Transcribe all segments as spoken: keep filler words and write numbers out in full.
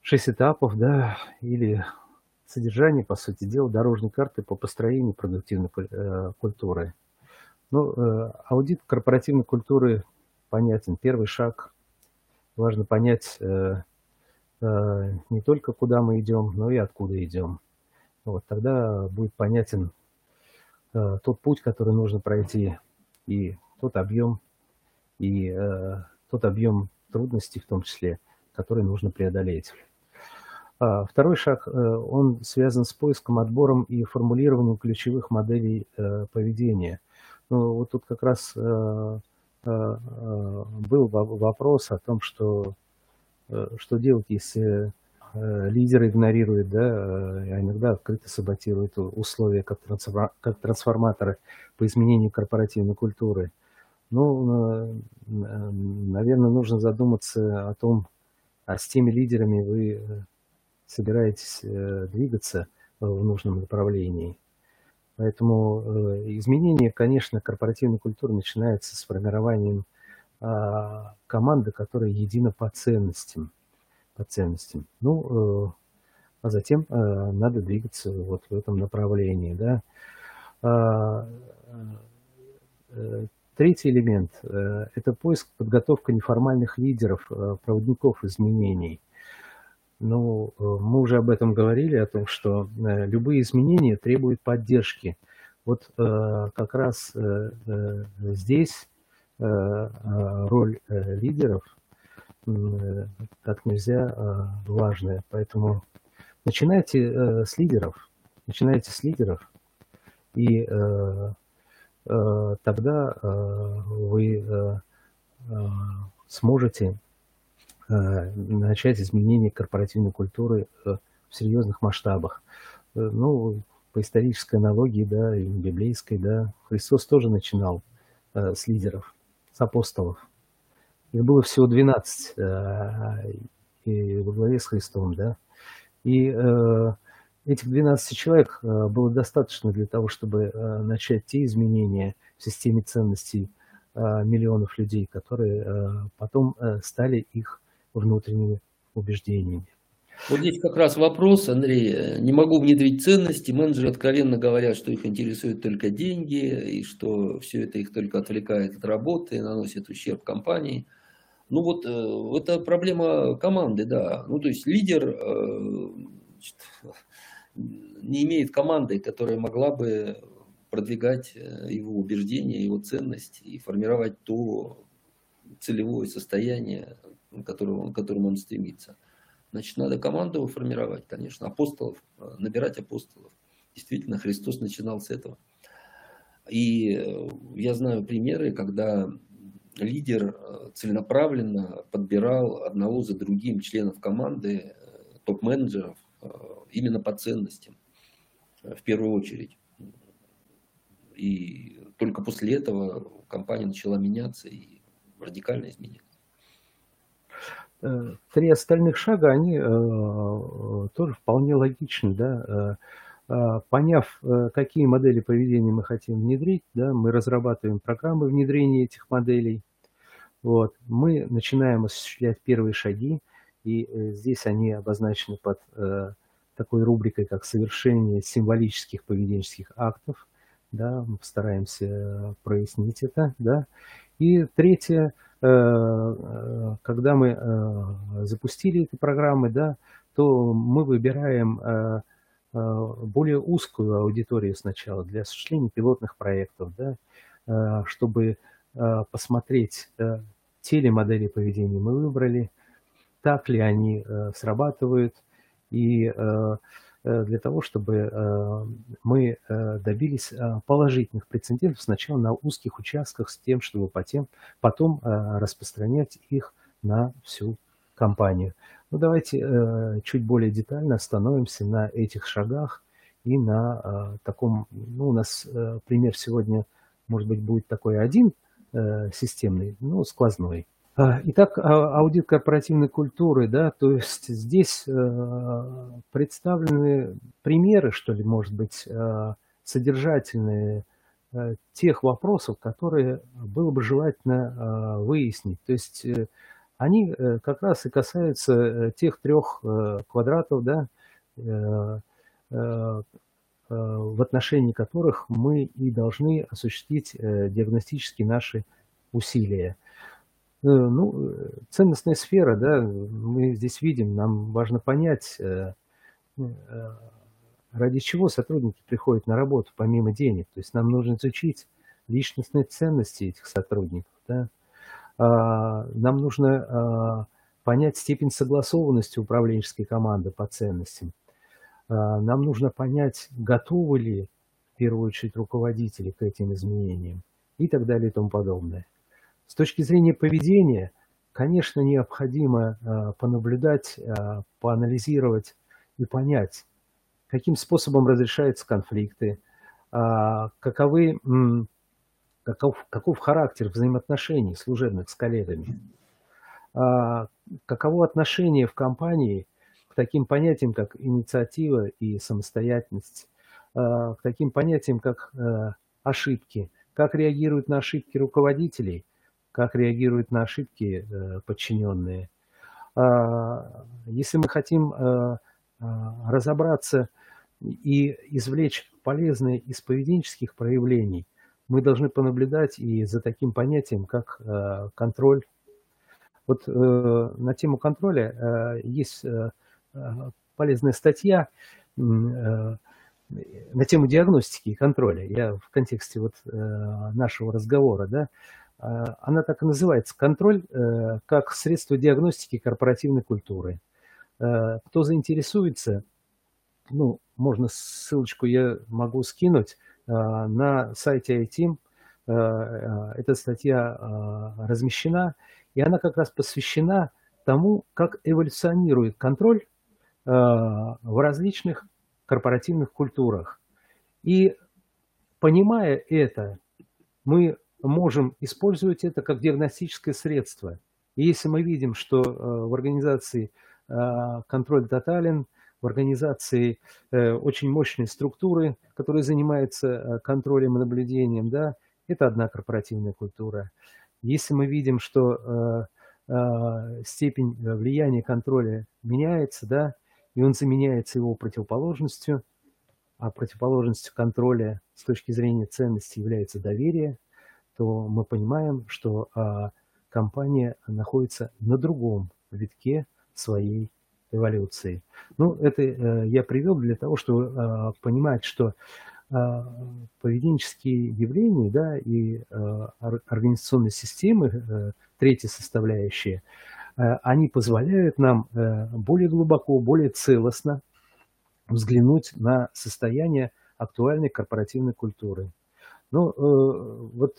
шесть этапов, да, или содержание, по сути дела, дорожной карты по построению продуктивной куль э, культуры. Ну, э, аудит корпоративной культуры понятен. Первый шаг. Важно понять, э, э, не только куда мы идем, но и откуда идем. Вот тогда будет понятен, э, тот путь, который нужно пройти, и тот объем, и, э, тот объем трудностей, в том числе, который нужно преодолеть. А, второй шаг, э, он связан с поиском, отбором и формулированием ключевых моделей, э, поведения. Ну, вот тут как раз, э, э, э, был во вопрос о том, что, э, что делать, если, э, лидеры игнорируют, да, э, а иногда открыто саботируют у условия как трансфора как трансформаторы по изменению корпоративной культуры. Ну, наверное, нужно задуматься о том, а с теми лидерами вы, э, собираетесь, э, двигаться в нужном направлении. Поэтому, э, изменение, конечно, корпоративной культуры начинается с формированием, а, команды, которая едина по ценностям по ценностям. Ну, э, а затем, э, надо двигаться вот в этом направлении, да. А, э, третий элемент, э, это поиск, подготовка неформальных лидеров, э, проводников изменений. Ну, э, мы уже об этом говорили, о том, что, э, любые изменения требуют поддержки. Вот, э, как раз, э, э, здесь, э, э, роль, э, лидеров, м, э, как нельзя, э, важная. Поэтому начинайте, э, с лидеров, начинайте с лидеров, и, э, э, тогда, э, вы, э, э, сможете, э, начать изменение корпоративной культуры, э, в серьезных масштабах. Э, ну, по исторической аналогии, да, и библейской, да, Христос тоже начинал, э, с лидеров, с апостолов. Их было всего двенадцать, э, и во главе с Христом, да. И, э, этих двенадцати человек, э, было достаточно для того, чтобы, э, начать те изменения в системе ценностей, э, миллионов людей, которые, э, потом, э, стали их внутренними убеждениями. Вот здесь как раз вопрос, Андрей. Не могу внедрить ценности. Менеджеры откровенно говорят, что их интересуют только деньги, и что все это их только отвлекает от работы, наносит ущерб компании. Ну вот э, это проблема команды, да. Ну то есть лидер э, значит, не имеет команды, которая могла бы продвигать его убеждения, его ценности и формировать то целевое состояние, к которому, к которому он стремится. Значит, надо команду формировать, конечно, апостолов, набирать апостолов. Действительно, Христос начинал с этого. И я знаю примеры, когда лидер целенаправленно подбирал одного за другим членов команды, топ-менеджеров, именно по ценностям, в первую очередь. И только после этого компания начала меняться и радикально изменилась. Три остальных шага, они, э, тоже вполне логичны, да. Э, э, поняв, э, какие модели поведения мы хотим внедрить, да, мы разрабатываем программы внедрения этих моделей. Вот. Мы начинаем осуществлять первые шаги, и, э, здесь они обозначены под, э, такой рубрикой, как совершение символических поведенческих актов. Да, мы постараемся прояснить это, да. И третье, э, э, когда мы, э, запустили эти программы, да, то мы выбираем, э, э, более узкую аудиторию сначала для осуществления пилотных проектов, да, э, чтобы, э, посмотреть, э, те ли модели поведения мы выбрали, так ли они, э, срабатывают, и, э, э, для того, чтобы, э, мы, э, добились, э, положительных прецедентов сначала на узких участках с тем, чтобы потем потом, э, распространять их на всю компанию. Ну, давайте, э, чуть более детально остановимся на этих шагах и на, э, таком, ну, у нас, э, пример сегодня, может быть, будет такой один, э, системный, но сквозной. А, итак, а, аудит корпоративной культуры, да, то есть здесь, э, представлены примеры, что ли, может быть, э, содержательные, э, тех вопросов, которые было бы желательно, э, выяснить. То есть, э, они как раз и касаются тех трех квадратов, да, в отношении которых мы и должны осуществить диагностические наши усилия. Ну, ценностная сфера, да, мы здесь видим, нам важно понять, ради чего сотрудники приходят на работу помимо денег. То есть нам нужно изучить личностные ценности этих сотрудников, да. Нам нужно понять степень согласованности управленческой команды по ценностям. Нам нужно понять, готовы ли в первую очередь руководители к этим изменениям и так далее и тому подобное. С точки зрения поведения, конечно, необходимо понаблюдать, поанализировать и понять, каким способом разрешаются конфликты, каковы, каков, каков характер взаимоотношений служебных с коллегами, каково отношение в компании к таким понятиям, как инициатива и самостоятельность, к таким понятиям, как ошибки, как реагируют на ошибки руководителей, как реагируют на ошибки подчиненные. Если мы хотим разобраться и извлечь полезное из поведенческих проявлений, мы должны понаблюдать и за таким понятием, как контроль. Вот на тему контроля есть полезная статья на тему диагностики и контроля. Я в контексте вот нашего разговора, да, она так и называется: «Контроль как средство диагностики корпоративной культуры». Кто заинтересуется, ну, можно ссылочку я могу скинуть на сайте ай ти. Эта статья размещена, и она как раз посвящена тому, как эволюционирует контроль в различных корпоративных культурах. И понимая это, мы можем использовать это как диагностическое средство. И если мы видим, что в организации контроль тотален, в организации очень мощные структуры, которые занимаются контролем и наблюдением, да, это одна корпоративная культура. Если мы видим, что степень влияния контроля меняется, да, и он заменяется его противоположностью, а противоположностью контроля с точки зрения ценности является доверие, то мы понимаем, что компания находится на другом витке своей эволюции. Ну, это я привел для того, чтобы понимать, что поведенческие явления, да, и организационные системы, третья составляющая, они позволяют нам более глубоко, более целостно взглянуть на состояние актуальной корпоративной культуры. Ну, вот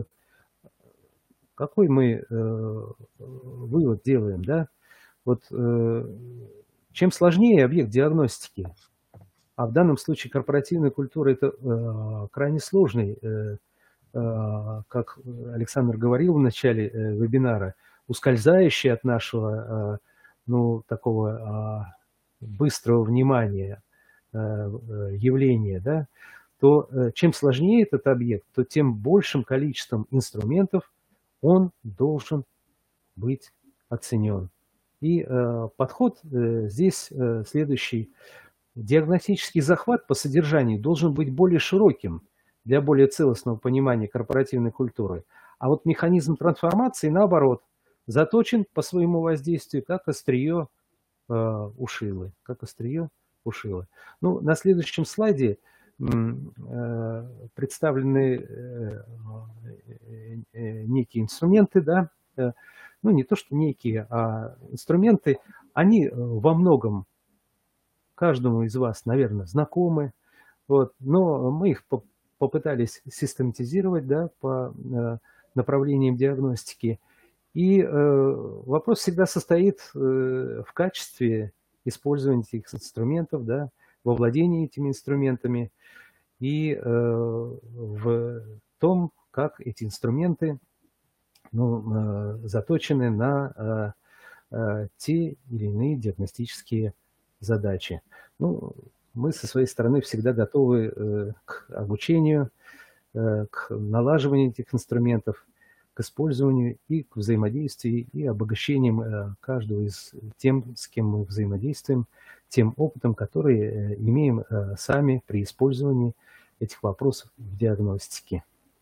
какой мы вывод делаем, да? Вот чем сложнее объект диагностики, а в данном случае корпоративная культура это крайне сложный, как Александр говорил в начале вебинара, ускользающий от нашего, ну, такого быстрого внимания явления, да, то чем сложнее этот объект, то тем большим количеством инструментов он должен быть оценен. И э, подход э, здесь э, следующий. Диагностический захват по содержанию должен быть более широким для более целостного понимания корпоративной культуры. А вот механизм трансформации, наоборот, заточен по своему воздействию как острие э, ушилы. Как острие ушилы. Ну, на следующем слайде э, представлены э, э, некие инструменты, да, э, ну, не то, что некие, а инструменты, они во многом каждому из вас, наверное, знакомы, вот, но мы их попытались систематизировать, да, по направлениям диагностики. И э, вопрос всегда состоит э, в качестве использования этих инструментов, да, во владении этими инструментами и э, в том, как эти инструменты, ну, заточены на э, те или иные диагностические задачи. Ну, мы со своей стороны всегда готовы э, к обучению, э, к налаживанию этих инструментов, к использованию и к взаимодействию, и обогащением каждого из тем, с кем мы взаимодействуем, тем опытом, который имеем сами при использовании этих вопросов в диагностике.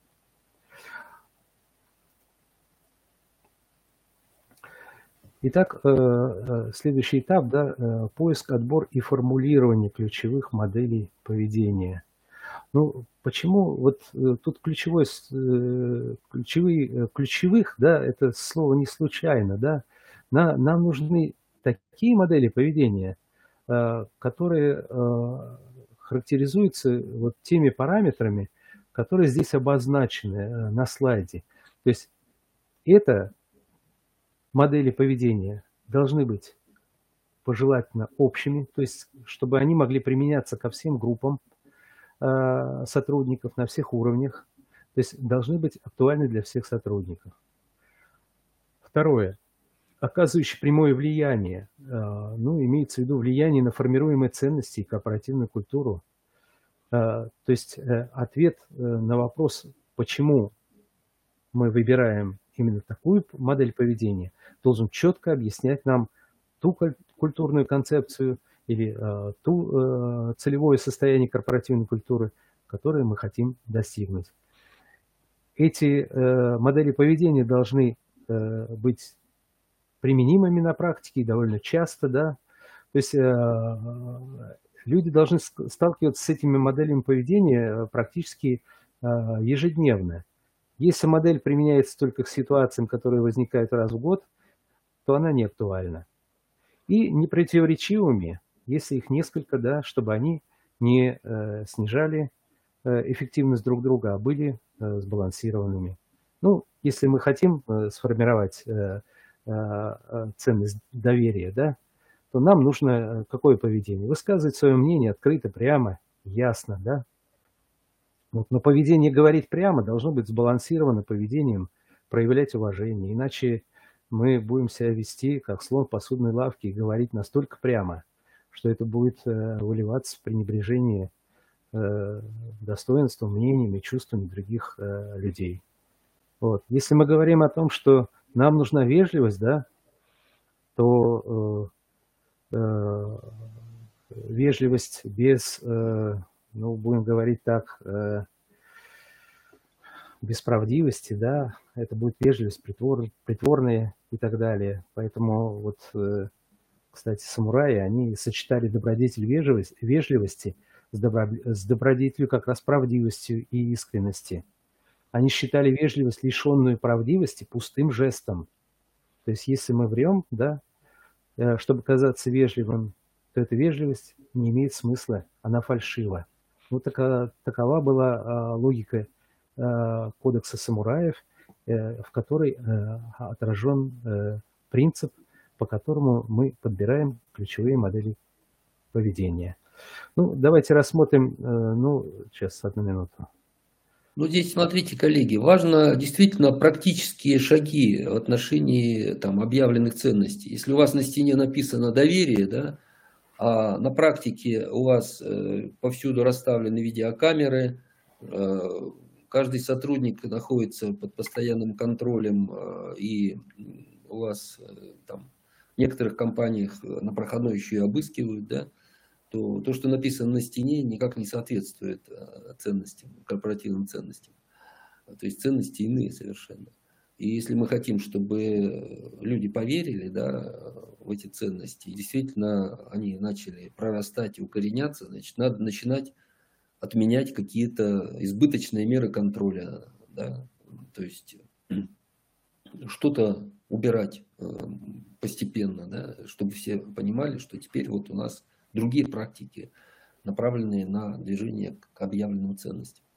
Итак, следующий этап, да, поиск, отбор и формулирование ключевых моделей поведения. Ну, почему вот тут ключевое, ключевые, ключевых, да, это слово не случайно, да, нам, нам нужны такие модели поведения, которые характеризуются вот теми параметрами, которые здесь обозначены на слайде. То есть это модели поведения должны быть пожелательно общими, то есть чтобы они могли применяться ко всем группам сотрудников на всех уровнях, то есть должны быть актуальны для всех сотрудников. Второе. Оказывающие прямое влияние, ну, имеется в виду влияние на формируемые ценности и корпоративную культуру. То есть ответ на вопрос, почему мы выбираем именно такую модель поведения, должен четко объяснять нам ту культурную концепцию или э, ту э, целевое состояние корпоративной культуры, которое мы хотим достигнуть. Эти э, модели поведения должны э, быть применимыми на практике и довольно часто, да. То есть э, люди должны сталкиваться с этими моделями поведения практически э, ежедневно. Если модель применяется только к ситуациям, которые возникают раз в год, то она не актуальна. И непротиворечивыми, если их несколько, да, чтобы они не э, снижали э, эффективность друг друга, а были э, сбалансированными. Ну, если мы хотим э, сформировать э, э, ценность доверия, да, то нам нужно какое поведение? Высказывать свое мнение открыто, прямо, ясно, да. Вот, но поведение говорить прямо должно быть сбалансировано поведением, проявлять уважение, иначе мы будем себя вести как слон в посудной лавке и говорить настолько прямо, что это будет э, выливаться в пренебрежение э, достоинством, мнениями, чувствами других э, людей. Вот. Если мы говорим о том, что нам нужна вежливость, да, то э, э, вежливость без, э, ну, будем говорить так, э, без правдивости, да, это будет вежливость, притвор, притворная и так далее. Поэтому вот, э, кстати, самураи, они сочетали добродетель вежливости, вежливости с, добро, с добродетелью как раз правдивостью и искренности. Они считали вежливость, лишенную правдивости, пустым жестом. То есть если мы врем, да, э, чтобы казаться вежливым, то эта вежливость не имеет смысла, она фальшива. Вот такова, такова была а, логика а, кодекса самураев, э, в которой э, отражен э, принцип, по которому мы подбираем ключевые модели поведения. Ну, давайте рассмотрим, э, ну, сейчас, одну минуту. Ну, здесь, смотрите, коллеги, важно действительно практические шаги в отношении там, объявленных ценностей. Если у вас на стене написано доверие, да, а на практике у вас э, повсюду расставлены видеокамеры, э, каждый сотрудник находится под постоянным контролем, э, и у вас э, там, в некоторых компаниях на проходной еще и обыскивают, да, то то, что написано на стене, никак не соответствует э, ценностям, корпоративным ценностям. То есть ценности иные совершенно. И если мы хотим, чтобы люди поверили, да, в эти ценности, и действительно они начали прорастать и укореняться, значит, надо начинать отменять какие-то избыточные меры контроля, да, то есть что-то убирать постепенно, да, чтобы все понимали, что теперь вот у нас другие практики, направленные на движение к объявленным ценностям.